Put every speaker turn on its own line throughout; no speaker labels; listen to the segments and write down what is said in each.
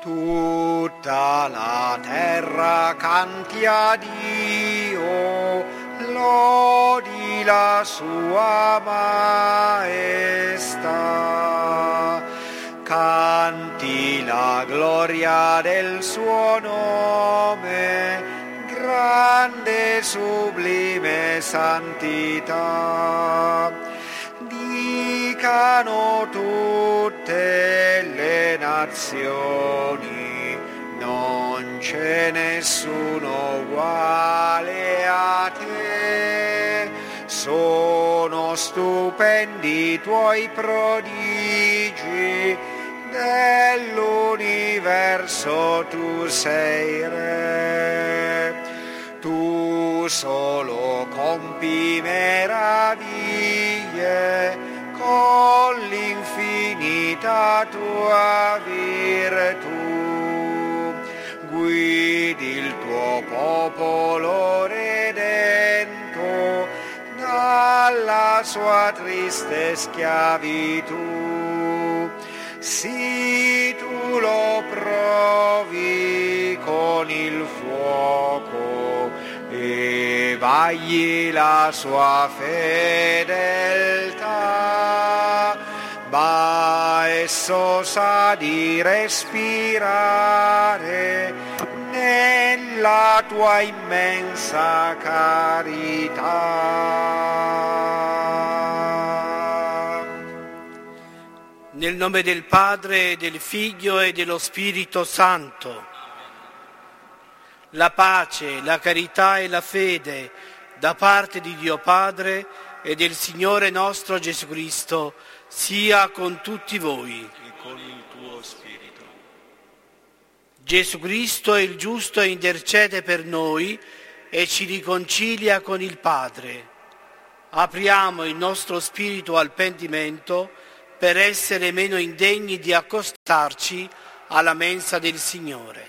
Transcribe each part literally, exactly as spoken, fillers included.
Tutta la terra canti a Dio, lodi la sua maestà. Canti la gloria del suo nome, grande sublime santità. Dicano tutte le nazioni, non c'è nessuno uguale a te. Sono stupendi i tuoi prodigi, dell'universo tu sei re. Tu solo compi meraviglie con l'infinita tua virtù. Guidi il tuo popolo redento dalla sua triste schiavitù. Sì, tu lo provi con il fuoco e vagli la sua fedeltà, ma esso sa di respirare nella tua immensa carità.
Nel nome del Padre, del Figlio e dello Spirito Santo. La pace, la carità e la fede da parte di Dio Padre e del Signore nostro Gesù Cristo sia con tutti voi.
E con il tuo spirito.
Gesù Cristo è il giusto e intercede per noi e ci riconcilia con il Padre. Apriamo il nostro spirito al pentimento per essere meno indegni di accostarci alla mensa del Signore.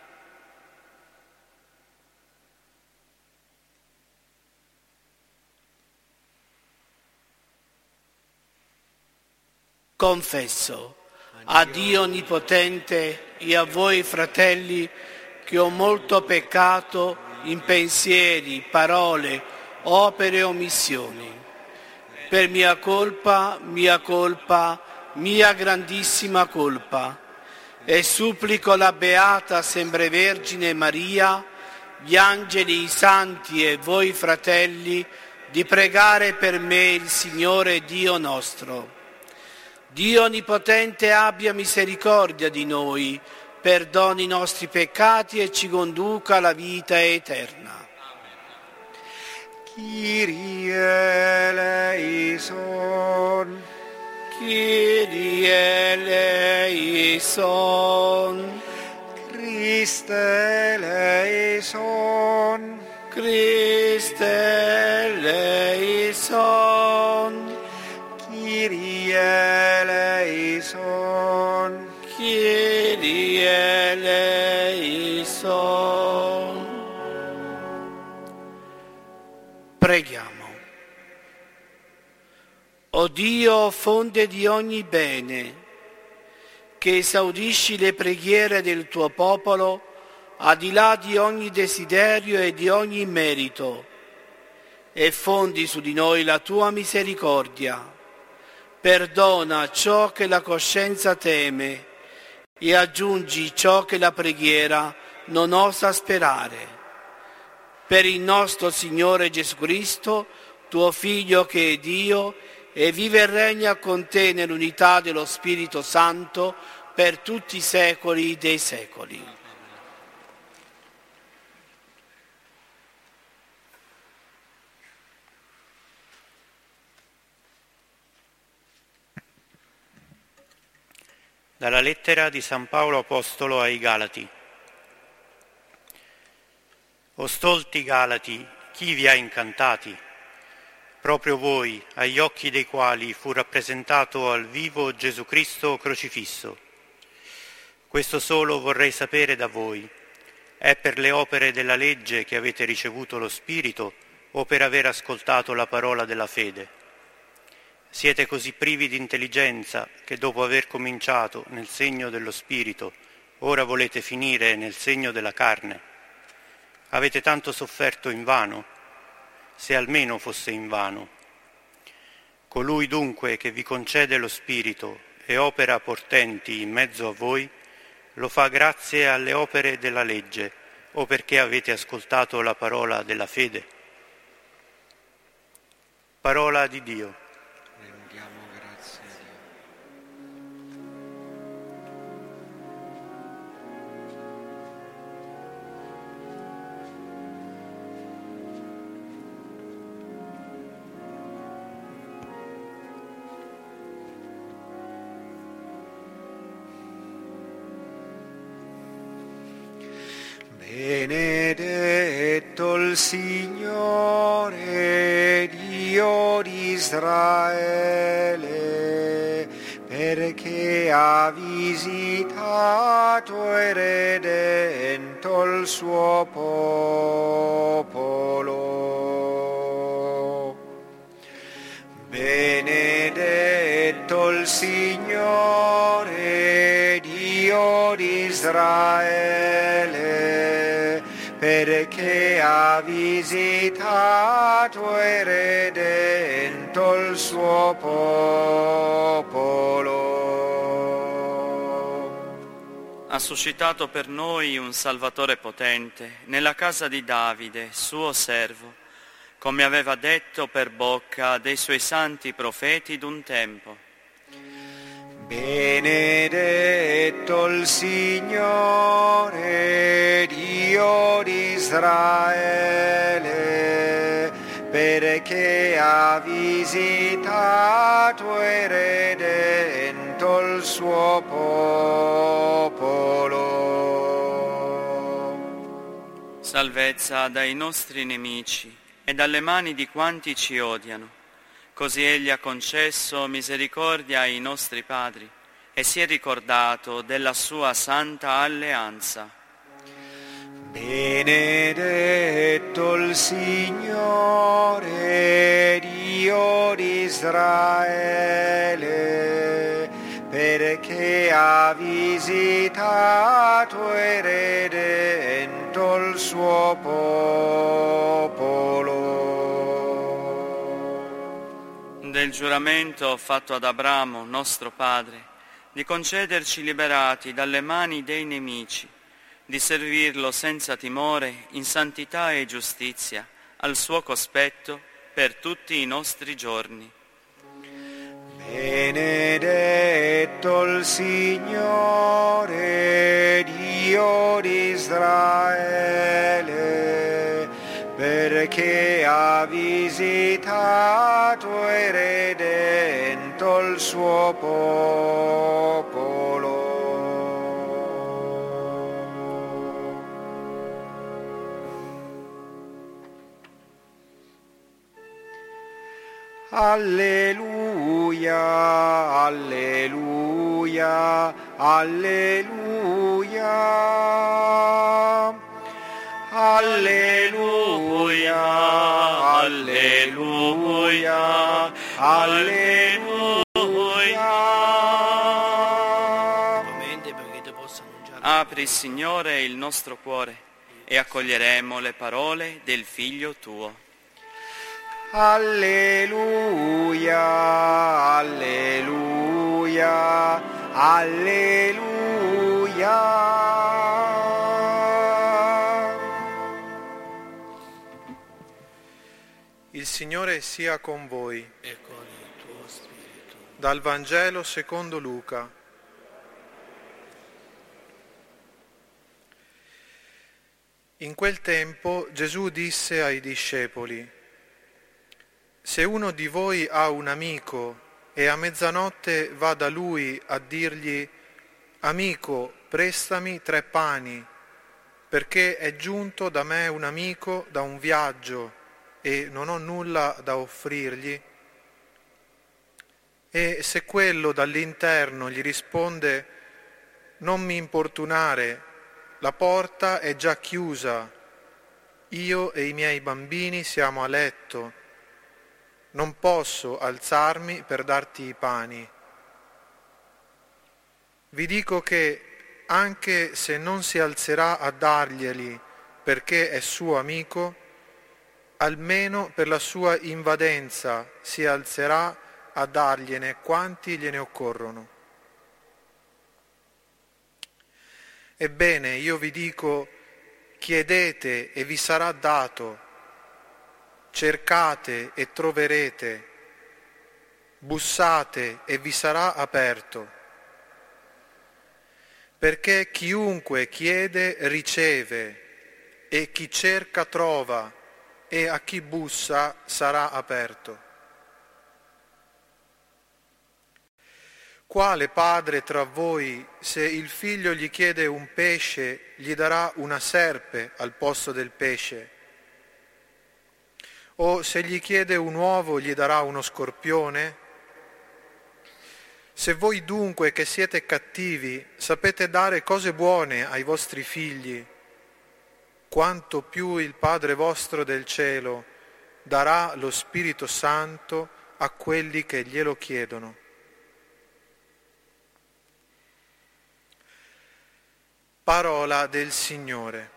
Confesso a Dio Onnipotente e a voi fratelli che ho molto peccato in pensieri, parole, opere e omissioni. Per mia colpa, mia colpa, mia grandissima colpa. E supplico la Beata Sempre Vergine Maria, gli angeli, i santi e voi fratelli, di pregare per me il Signore Dio nostro. Dio Onnipotente abbia misericordia di noi, perdoni i nostri peccati e ci conduca alla vita eterna.
Kyrie eleison,
Kyrie eleison,
Christe eleison,
Christe eleison,
Kyrie eleison,
Kyrie eleison. Preghiamo. O Dio, fonte di ogni bene, che esaudisci le preghiere del tuo popolo, al di là di ogni desiderio e di ogni merito, e fondi su di noi la tua misericordia. Perdona ciò che la coscienza teme e aggiungi ciò che la preghiera non osa sperare. Per il nostro Signore Gesù Cristo, tuo Figlio che è Dio, e vive e regna con te nell'unità dello Spirito Santo per tutti i secoli dei secoli.
Dalla lettera di San Paolo Apostolo ai Galati. O stolti Galati, chi vi ha incantati? Proprio voi, agli occhi dei quali fu rappresentato al vivo Gesù Cristo crocifisso. Questo solo vorrei sapere da voi. È per le opere della legge che avete ricevuto lo Spirito o per aver ascoltato la parola della fede? Siete così privi di intelligenza che dopo aver cominciato nel segno dello Spirito ora volete finire nel segno della carne. Avete tanto sofferto invano, se almeno fosse invano. Colui dunque che vi concede lo Spirito e opera portenti in mezzo a voi, lo fa grazie alle opere della legge o perché avete ascoltato la parola della fede. Parola di Dio.
Rendiamo grazie a Dio. Benedetto il Signore, Dio di Israele, perché ha visitato e redento il suo popolo. Benedetto il Signore, Dio di Israele, perché ha visitato e redento il suo popolo.
Ha suscitato per noi un Salvatore potente nella casa di Davide, suo servo, come aveva detto per bocca dei suoi santi profeti d'un tempo.
Benedetto il Signore, Dio di Israele, perché ha visitato e redento il suo popolo.
Salvezza dai nostri nemici e dalle mani di quanti ci odiano. Così Egli ha concesso misericordia ai nostri padri e si è ricordato della sua santa alleanza.
Benedetto il Signore, Dio di Israele, perché ha visitato e redento il suo popolo.
Del giuramento fatto ad Abramo, nostro padre, di concederci liberati dalle mani dei nemici, di servirlo senza timore, in santità e giustizia, al suo cospetto, per tutti i nostri giorni.
Benedetto il Signore, Dio di Israele, perché ha visitato e redento il suo popolo. Alleluia, alleluia, alleluia. Alleluia, alleluia, alleluia.
Apri, Signore, il nostro cuore e accoglieremo le parole del Figlio tuo.
Alleluia, alleluia, alleluia.
Il Signore sia con voi.
E con il tuo spirito.
Dal Vangelo secondo Luca. In quel tempo Gesù disse ai discepoli: se uno di voi ha un amico e a mezzanotte va da lui a dirgli: amico, prestami tre pani, perché è giunto da me un amico da un viaggio e non ho nulla da offrirgli, e se quello dall'interno gli risponde: non mi importunare, la porta è già chiusa, io e i miei bambini siamo a letto, non posso alzarmi per darti i pani. Vi dico che anche se non si alzerà a darglieli perché è suo amico, almeno per la sua invadenza si alzerà a dargliene quanti gliene occorrono. Ebbene, io vi dico, chiedete e vi sarà dato, cercate e troverete, bussate e vi sarà aperto. Perché chiunque chiede riceve, e chi cerca trova, e a chi bussa sarà aperto. Quale padre tra voi, se il figlio gli chiede un pesce, gli darà una serpe al posto del pesce? O se gli chiede un uovo, gli darà uno scorpione? Se voi dunque, che siete cattivi, sapete dare cose buone ai vostri figli, quanto più il Padre vostro del cielo darà lo Spirito Santo a quelli che glielo chiedono. Parola del Signore.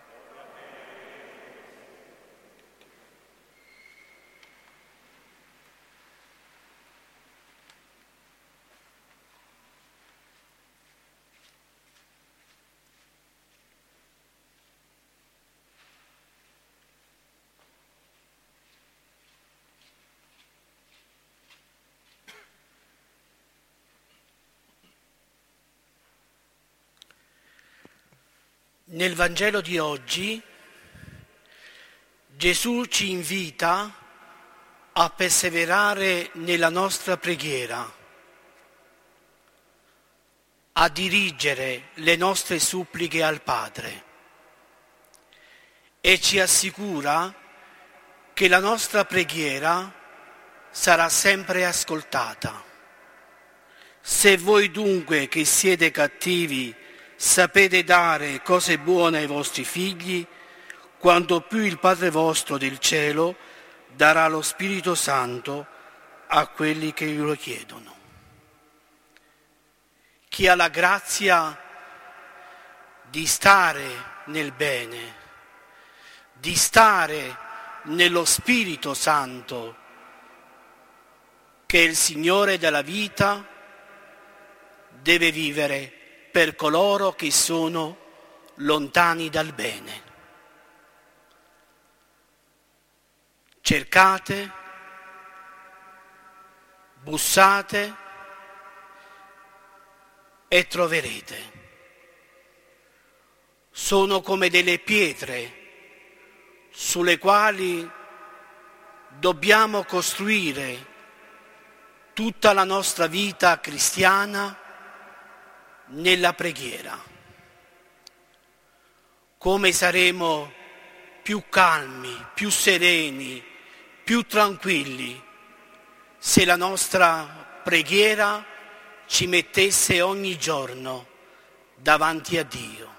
Nel Vangelo di oggi Gesù ci invita a perseverare nella nostra preghiera, a dirigere le nostre suppliche al Padre e ci assicura che la nostra preghiera sarà sempre ascoltata. Se voi dunque che siete cattivi sapete dare cose buone ai vostri figli, quanto più il Padre vostro del cielo darà lo Spirito Santo a quelli che glielo chiedono. Chi ha la grazia di stare nel bene, di stare nello Spirito Santo, che è il Signore della vita, deve vivere per coloro che sono lontani dal bene. Cercate, bussate e troverete. Sono come delle pietre sulle quali dobbiamo costruire tutta la nostra vita cristiana nella preghiera. Come saremo più calmi, più sereni, più tranquilli se la nostra preghiera ci mettesse ogni giorno davanti a Dio.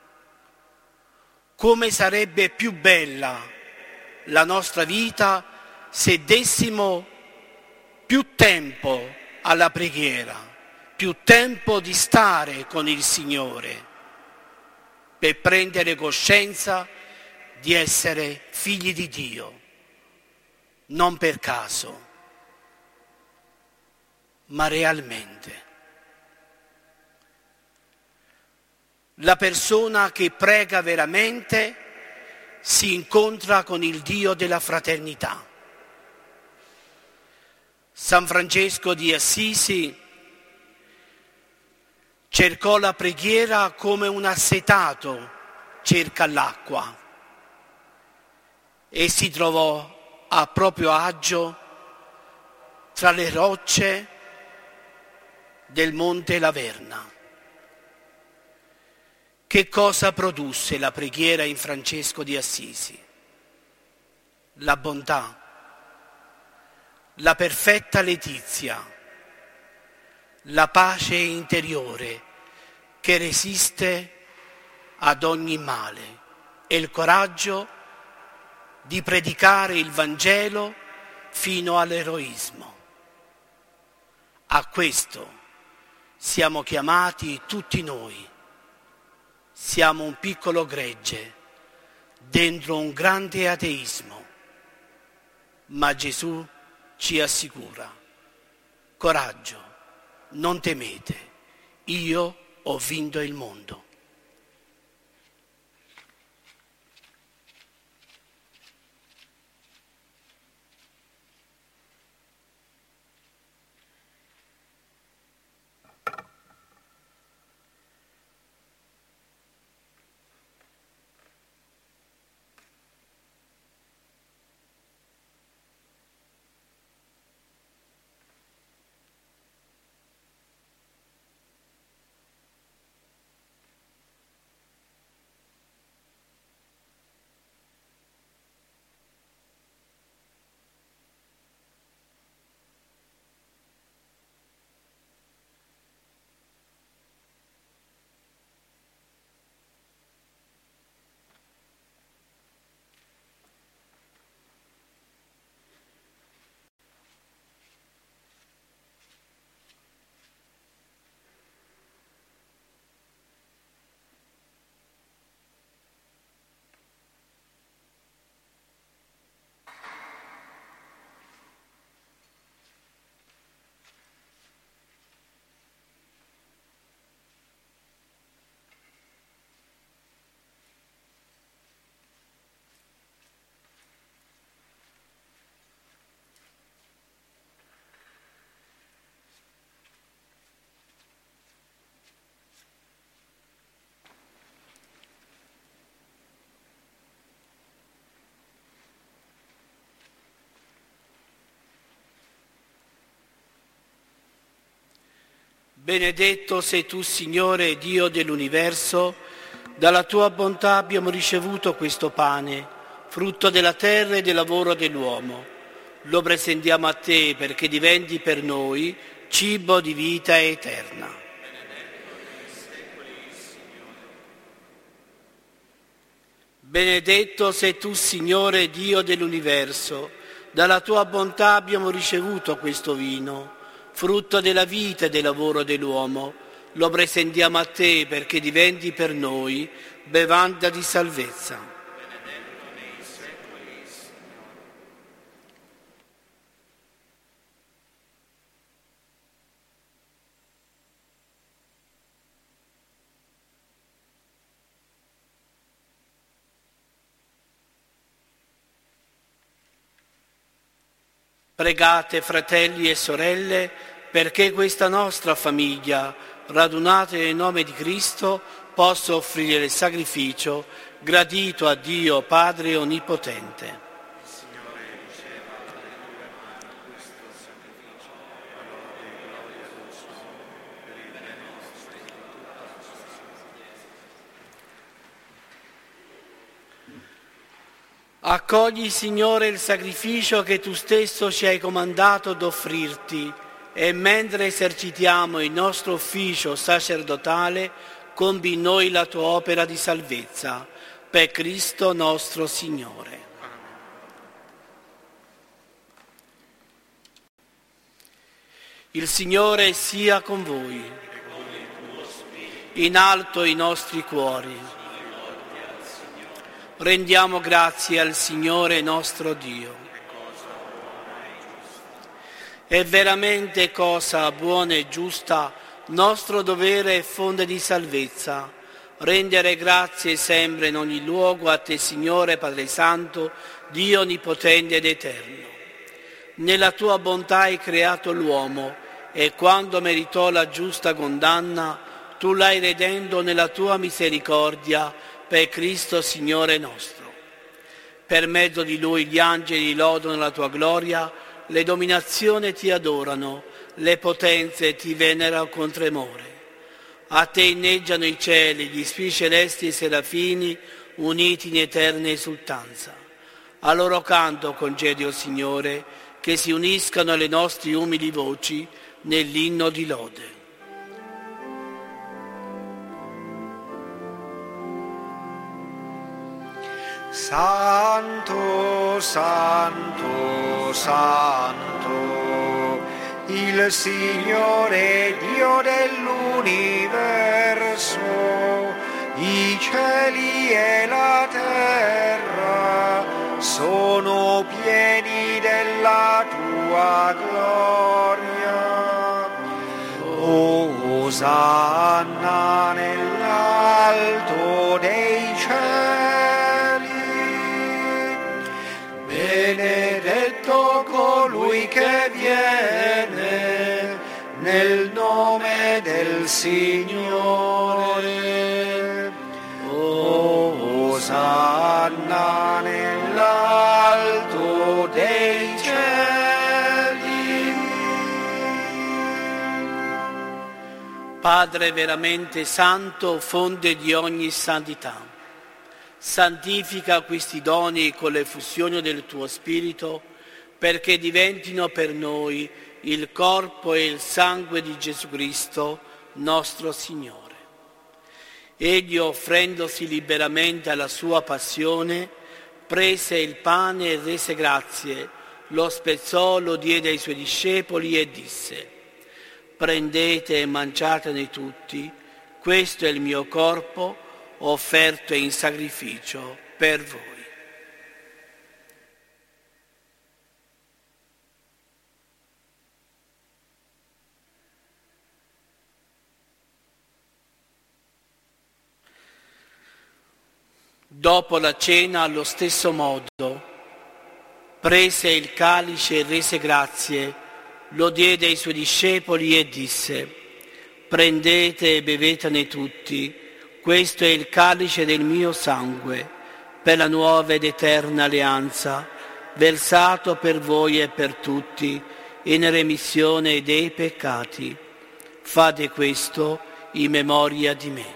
Come sarebbe più bella la nostra vita se dessimo più tempo alla preghiera, più tempo di stare con il Signore, per prendere coscienza di essere figli di Dio, non per caso, ma realmente. La persona che prega veramente si incontra con il Dio della fraternità. San Francesco di Assisi cercò la preghiera come un assetato cerca l'acqua e si trovò a proprio agio tra le rocce del Monte Laverna. Che cosa produsse la preghiera in Francesco di Assisi? La bontà, la perfetta letizia, la pace interiore che resiste ad ogni male e il coraggio di predicare il Vangelo fino all'eroismo. A questo siamo chiamati tutti noi, Siamo un piccolo gregge dentro un grande ateismo, ma Gesù ci assicura: coraggio, non temete, io ho vinto il mondo. Benedetto sei tu, Signore, Dio dell'universo, dalla tua bontà abbiamo ricevuto questo pane, frutto della terra e del lavoro dell'uomo. Lo presentiamo a te perché diventi per noi cibo di vita eterna. Benedetto sei tu, Signore, Dio dell'universo, dalla tua bontà abbiamo ricevuto questo vino, frutto della vita e del lavoro dell'uomo. Lo presentiamo a te perché diventi per noi bevanda di salvezza. Pregate, fratelli e sorelle, perché questa nostra famiglia, radunata nel nome di Cristo, possa offrire il sacrificio gradito a Dio Padre Onnipotente. Accogli, Signore, il sacrificio che tu stesso ci hai comandato d'offrirti e mentre esercitiamo il nostro ufficio sacerdotale, compi in noi la tua opera di salvezza, per Cristo nostro Signore. Il Signore sia con voi. In alto i nostri cuori. Rendiamo grazie al Signore nostro Dio. È veramente cosa buona e giusta, nostro dovere e fonte di salvezza, rendere grazie sempre in ogni luogo a te, Signore Padre Santo, Dio onnipotente ed eterno. Nella tua bontà hai creato l'uomo e quando meritò la giusta condanna, tu l'hai redento nella tua misericordia per Cristo Signore nostro. Per mezzo di Lui gli angeli lodano la tua gloria, le dominazioni ti adorano, le potenze ti venerano con tremore. A te inneggiano i cieli, gli spiriti celesti e i serafini, uniti in eterna esultanza. A loro canto concedi, o Signore, che si uniscano alle nostre umili voci nell'inno di lode.
Santo, santo, santo, il Signore Dio dell'universo, cieli e la terra sono pieni della tua gloria. Osanna nell'alto dei cieli. Benedetto colui che viene nel nome del Signore. Osanna nell'alto dei cieli.
Padre veramente santo, fonte di ogni santità, santifica questi doni con l'effusione del tuo Spirito, perché diventino per noi il corpo e il sangue di Gesù Cristo, nostro Signore. Egli, offrendosi liberamente alla sua passione, prese il pane e rese grazie, lo spezzò, lo diede ai suoi discepoli e disse: prendete e mangiatene tutti, questo è il mio corpo offerto in sacrificio per voi. Dopo la cena, allo stesso modo, prese il calice e rese grazie, lo diede ai suoi discepoli e disse: prendete e bevetene tutti, questo è il calice del mio sangue, per la nuova ed eterna alleanza, versato per voi e per tutti, in remissione dei peccati. Fate questo in memoria di me.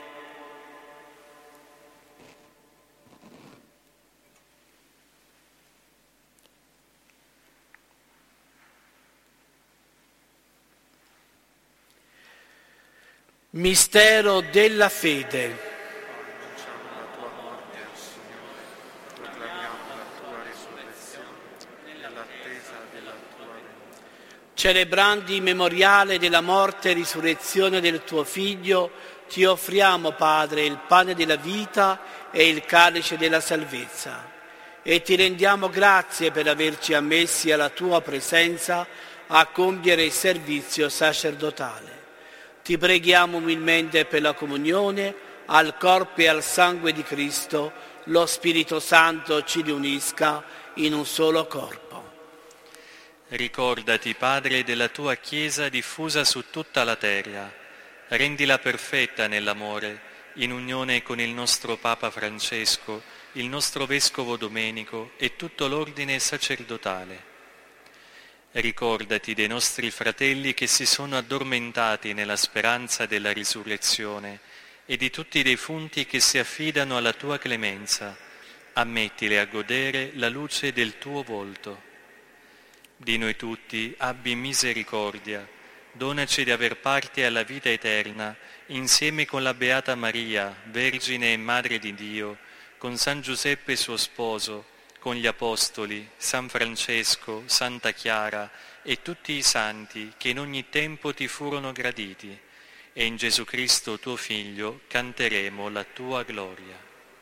Mistero della fede.
Annunciamo la tua morte, Signore, proclamiamo la tua risurrezione nell'attesa della tua venuta.
Celebrando il memoriale della morte e risurrezione del tuo Figlio, ti offriamo, Padre, il pane della vita e il calice della salvezza, e ti rendiamo grazie per averci ammessi alla tua presenza a compiere il servizio sacerdotale. Ti preghiamo umilmente per la comunione, al corpo e al sangue di Cristo, lo Spirito Santo ci riunisca in un solo corpo.
Ricordati, Padre, della tua Chiesa diffusa su tutta la terra. Rendila perfetta nell'amore, in unione con il nostro Papa Francesco, il nostro Vescovo Domenico e tutto l'ordine sacerdotale. Ricordati dei nostri fratelli che si sono addormentati nella speranza della risurrezione e di tutti i defunti che si affidano alla tua clemenza. Ammettili a godere la luce del tuo volto. Di noi tutti abbi misericordia, donaci di aver parte alla vita eterna, insieme con la Beata Maria, Vergine e Madre di Dio, con San Giuseppe suo sposo, con gli Apostoli, San Francesco, Santa Chiara e tutti i santi che in ogni tempo ti furono graditi, e in Gesù Cristo tuo Figlio canteremo la tua gloria.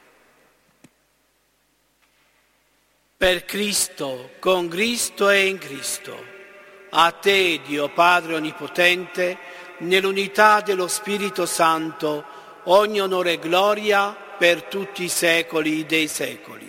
Per Cristo, con Cristo e in Cristo, a te, Dio Padre Onnipotente, nell'unità dello Spirito Santo, ogni onore e gloria per tutti i secoli dei secoli.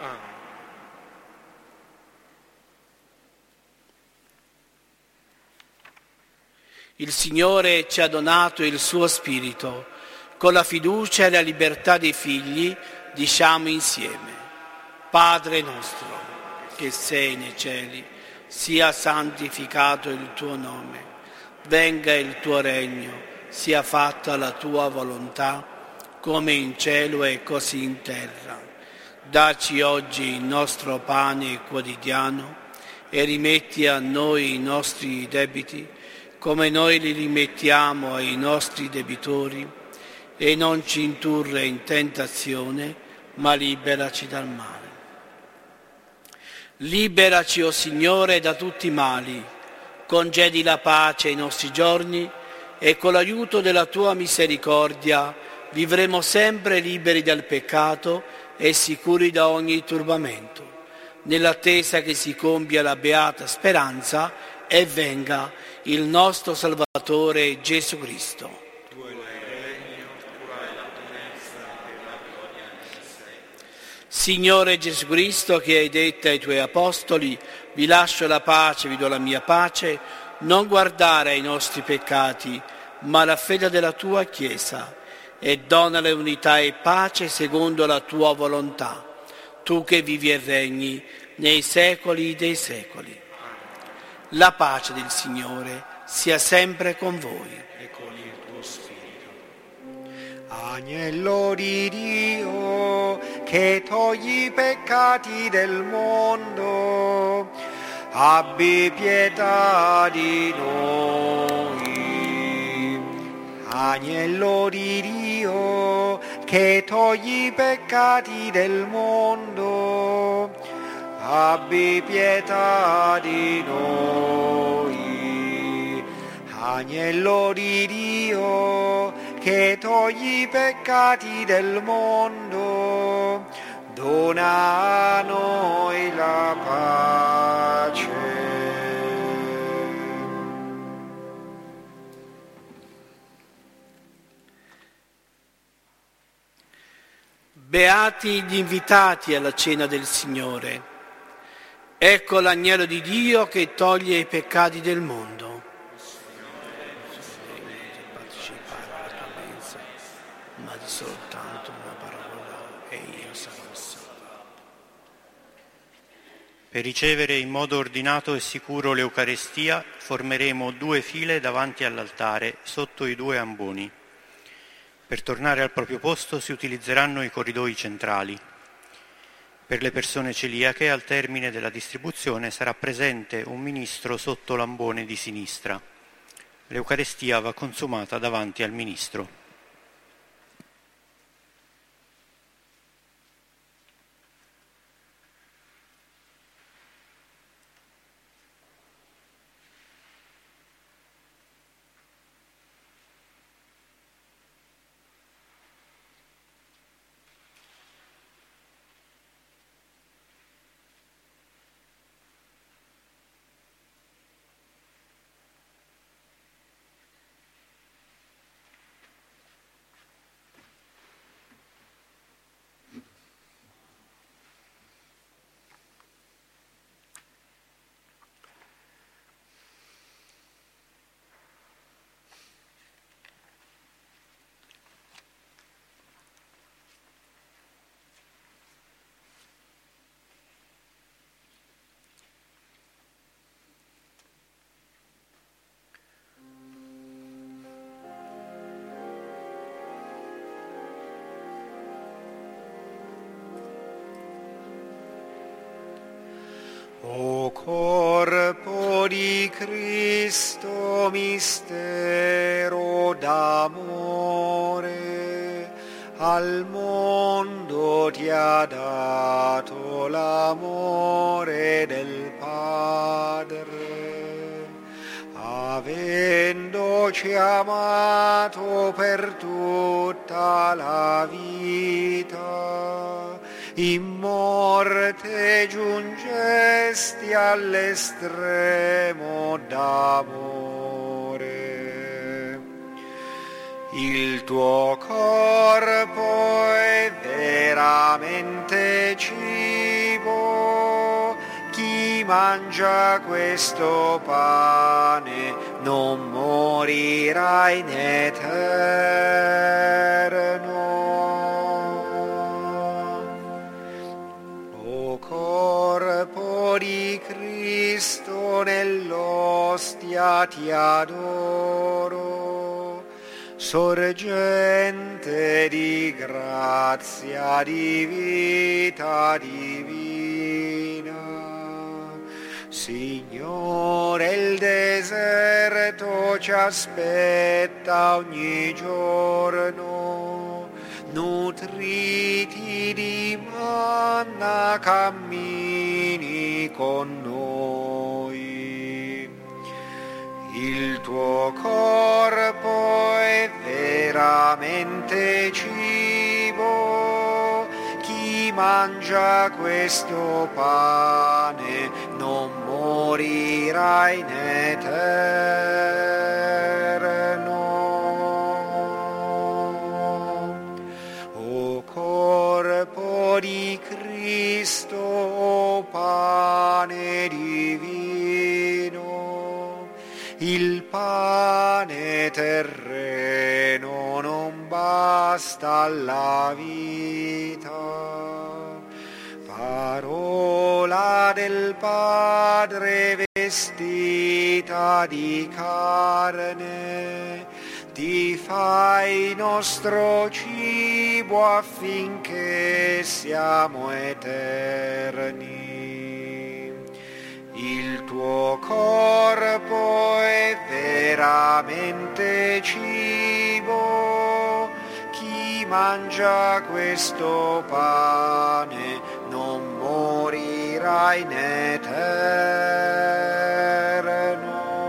Il Signore ci ha donato il suo Spirito. Con la fiducia e la libertà dei figli diciamo insieme: Padre nostro, che sei nei cieli, sia santificato il tuo nome. Venga il tuo regno, sia fatta la tua volontà, come in cielo e così in terra. Dacci oggi il nostro pane quotidiano e rimetti a noi i nostri debiti, come noi li rimettiamo ai nostri debitori, e non ci indurre in tentazione, ma liberaci dal male. Liberaci, o Signore, da tutti i mali, concedi la pace ai nostri giorni e con l'aiuto della tua misericordia vivremo sempre liberi dal peccato e sicuri da ogni turbamento, nell'attesa che si compia la beata speranza e venga il nostro Salvatore Gesù Cristo. Signore Gesù Cristo, che hai detto ai tuoi apostoli, vi lascio la pace, vi do la mia pace, non guardare ai nostri peccati, ma alla fede della tua Chiesa, e donale unità e pace secondo la tua volontà, tu che vivi e regni nei secoli dei secoli. La pace del Signore sia sempre con voi.
E con il tuo spirito. Agnello di Dio, che togli i peccati del mondo, abbi pietà di noi. Agnello di Dio, che togli i peccati del mondo, abbi pietà di noi. Agnello di Dio, che togli i peccati del mondo, dona a noi la pace.
Beati gli invitati alla cena del Signore. Ecco l'agnello di Dio che toglie i peccati del mondo. Ma di soltanto una parola e io sarò salvato.
Per ricevere in modo ordinato e sicuro l'Eucarestia formeremo due file davanti all'altare sotto i due amboni. Per tornare al proprio posto si utilizzeranno i corridoi centrali. Per le persone celiache al termine della distribuzione sarà presente un ministro sotto l'ambone di sinistra. L'Eucarestia va consumata davanti al ministro.
O corpo di Cristo, mistero d'amore, al mondo ti ha dato l'amore del Padre, avendoci amato per tutta la vita, in morte giungesti all'estremo d'amore. Il tuo corpo è veramente cibo, chi mangia questo pane non morirà in eterno. Corpo di Cristo, nell'ostia ti adoro, sorgente di grazia, di vita divina. Signore, il deserto ci aspetta ogni giorno, nutriti di manna cammini con noi. Il tuo corpo è vero veramente cibo. Chi mangia questo pane non morirà in eterno. O corpo di Cristo, o pane divino, il pane terreno non basta alla vita. Parola del Padre vestita di carne, ti fai nostro cibo affinché siamo eterni. Il tuo corpo è veramente cibo. Chi mangia questo pane non morirà in eterno.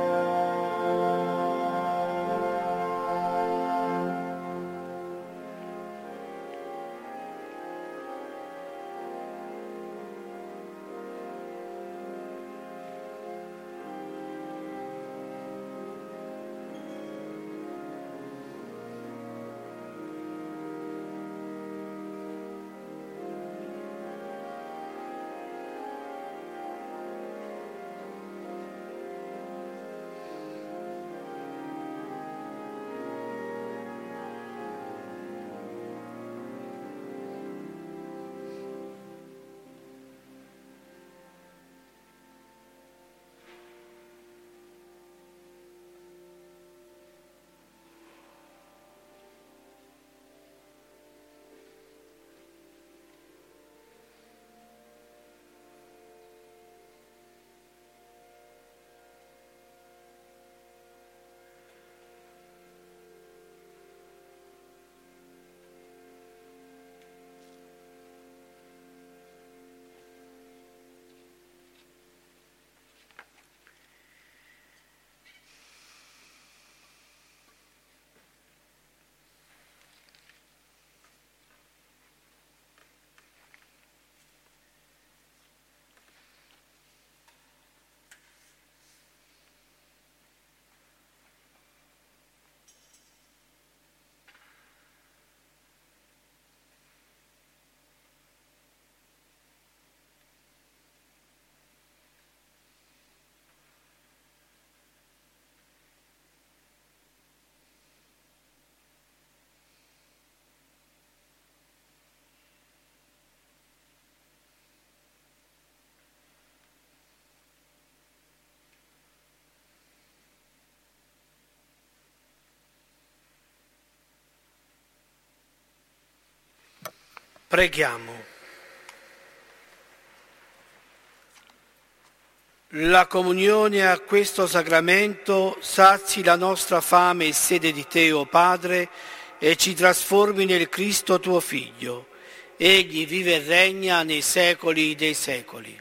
Preghiamo. La comunione a questo sacramento sazi la nostra fame e sede di Te, o Padre, e ci trasformi nel Cristo tuo Figlio. Egli vive e regna nei secoli dei secoli.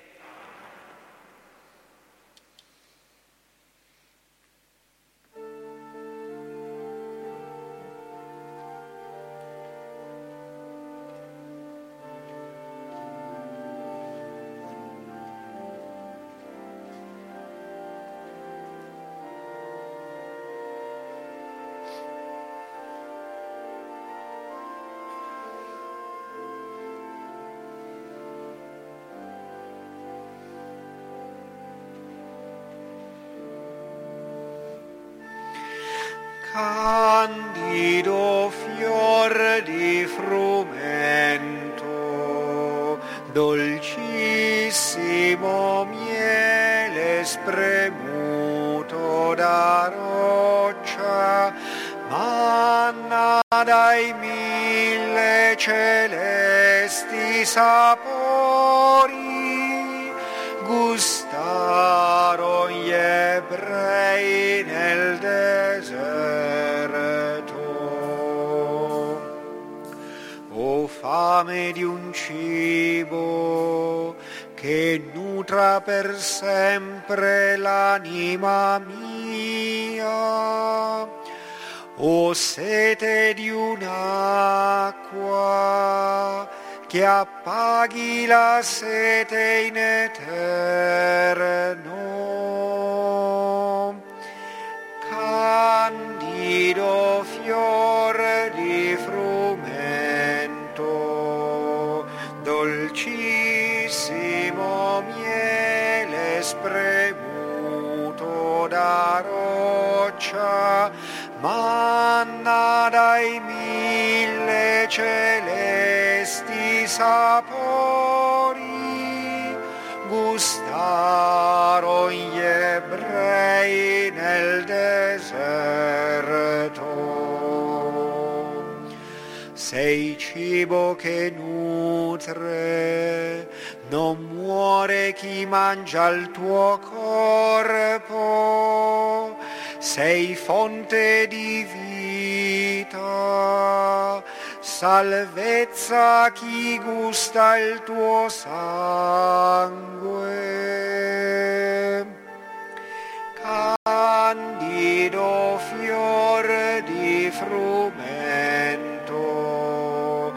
Candido fior di frumento, dolcissimo miele spremuto da roccia, manna dai mille celesti sapori, gustarono gli ebrei nel deserto. O fame di un cibo che nutra per sempre l'anima mia, o sete di un'acqua che appaghi la sete in eterno. Candido fior di frumento, dolcissimo miele spremuto da roccia, manna dai mille celesti sapori, gustarono gli ebrei nel deserto. Sei cibo che nutre, non muore chi mangia il tuo corpo. Sei fonte di vita, salvezza chi gusta il tuo sangue. Candido fior di frumento,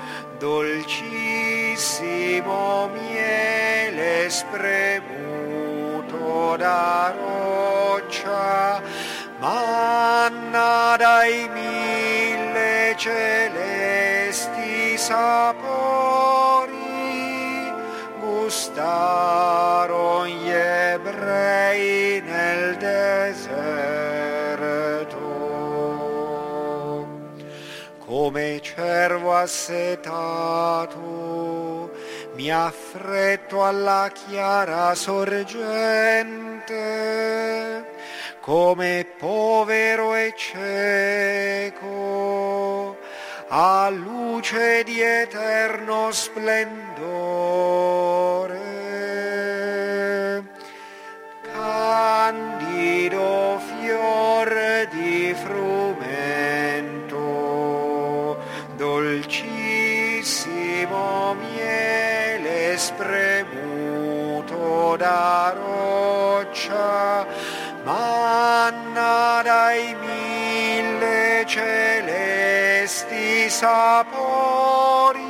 dolcissimo miele spremuto da roccia, manna dai mille celesti sapori, gustarono gli ebrei nel deserto. Come cervo assetato, mi affretto alla chiara sorgente, come povero e cieco, a luce di eterno splendore. Candido fior di frumento, dolcissimo miele spremuto da roccia, manna dai mille celesti sapori,